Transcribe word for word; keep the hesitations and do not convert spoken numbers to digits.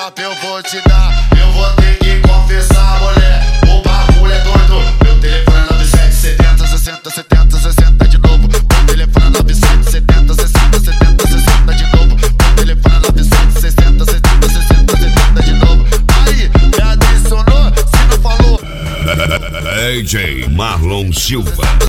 WhatsApp eu vou te dar. Eu vou ter que confessar, mulher, o bagulho é doido. Meu telefone é nove sete setenta, sessenta, setenta, sessenta de novo. Meu telefone é nove sete setenta, sessenta, setenta, sessenta de novo. Meu telefone é nove sete sessenta, setenta, sessenta, setenta de novo. Aí, me adicionou, se não falou. D J Marlon Silva.